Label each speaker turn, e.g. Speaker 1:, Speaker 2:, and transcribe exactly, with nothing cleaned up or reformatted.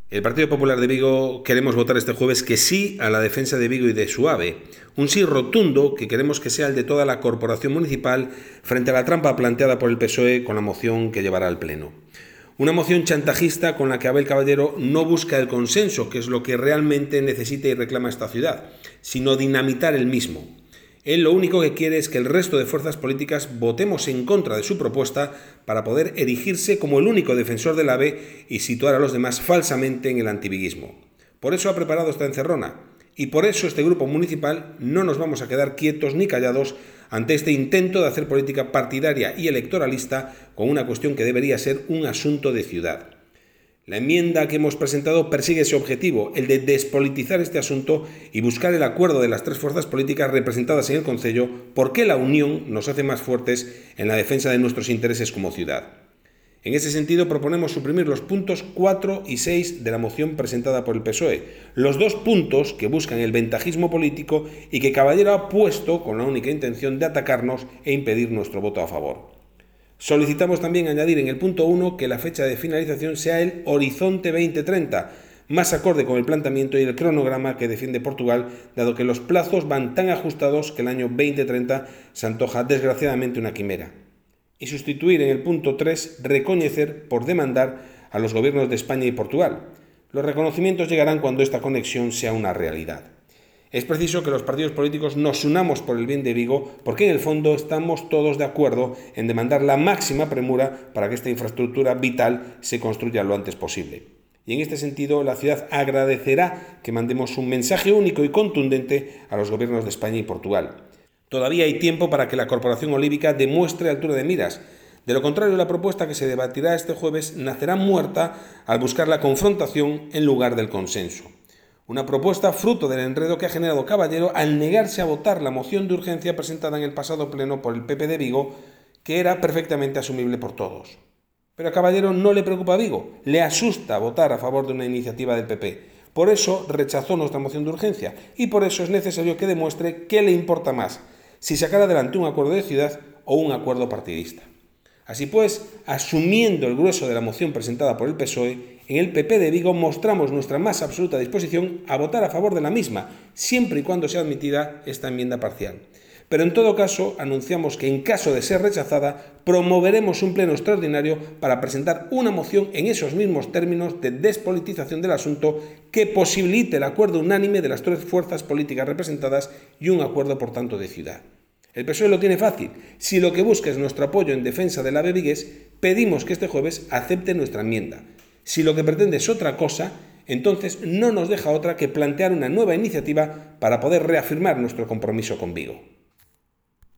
Speaker 1: El Partido Popular de Vigo queremos votar este jueves que sí a la defensa de Vigo y de su AVE. Un sí rotundo que queremos que sea el de toda la corporación municipal frente a la trampa planteada por el P S O E con la moción que llevará al Pleno. Una moción chantajista con la que Abel Caballero no busca el consenso, que es lo que realmente necesita y reclama esta ciudad, sino dinamitar el mismo. Él lo único que quiere es que el resto de fuerzas políticas votemos en contra de su propuesta para poder erigirse como el único defensor del AVE y situar a los demás falsamente en el antiviguismo. Por eso ha preparado esta encerrona y por eso este grupo municipal no nos vamos a quedar quietos ni callados ante este intento de hacer política partidaria y electoralista con una cuestión que debería ser un asunto de ciudad. La enmienda que hemos presentado persigue ese objetivo, el de despolitizar este asunto y buscar el acuerdo de las tres fuerzas políticas representadas en el Concello, porque la unión nos hace más fuertes en la defensa de nuestros intereses como ciudad. En ese sentido, proponemos suprimir los puntos cuatro y seis de la moción presentada por el P S O E, los dos puntos que buscan el ventajismo político y que Caballero ha puesto con la única intención de atacarnos e impedir nuestro voto a favor. Solicitamos también añadir en el punto uno que la fecha de finalización sea el horizonte veinte treinta, más acorde con el planteamiento y el cronograma que defiende Portugal, dado que los plazos van tan ajustados que el año veinte treinta se antoja desgraciadamente una quimera. Y sustituir en el punto tres reconocer por demandar a los gobiernos de España y Portugal. Los reconocimientos llegarán cuando esta conexión sea una realidad. Es preciso que los partidos políticos nos unamos por el bien de Vigo, porque en el fondo estamos todos de acuerdo en demandar la máxima premura para que esta infraestructura vital se construya lo antes posible. Y en este sentido, la ciudad agradecerá que mandemos un mensaje único y contundente a los gobiernos de España y Portugal. Todavía hay tiempo para que la Corporación Olívica demuestre altura de miras. De lo contrario, la propuesta que se debatirá este jueves nacerá muerta al buscar la confrontación en lugar del consenso. Una propuesta fruto del enredo que ha generado Caballero al negarse a votar la moción de urgencia presentada en el pasado pleno por el P P de Vigo, que era perfectamente asumible por todos. Pero a Caballero no le preocupa a Vigo, le asusta votar a favor de una iniciativa del P P. Por eso rechazó nuestra moción de urgencia y por eso es necesario que demuestre qué le importa más, si sacar adelante un acuerdo de ciudad o un acuerdo partidista. Así pues, asumiendo el grueso de la moción presentada por el P S O E, en el P P de Vigo mostramos nuestra más absoluta disposición a votar a favor de la misma, siempre y cuando sea admitida esta enmienda parcial. Pero en todo caso, anunciamos que en caso de ser rechazada, promoveremos un pleno extraordinario para presentar una moción en esos mismos términos de despolitización del asunto que posibilite el acuerdo unánime de las tres fuerzas políticas representadas y un acuerdo, por tanto, de ciudad. El P S O E lo tiene fácil. Si lo que busca es nuestro apoyo en defensa del AVE vigués, pedimos que este jueves acepte nuestra enmienda. Si lo que pretende es otra cosa, entonces no nos deja otra que plantear una nueva iniciativa para poder reafirmar nuestro compromiso con Vigo.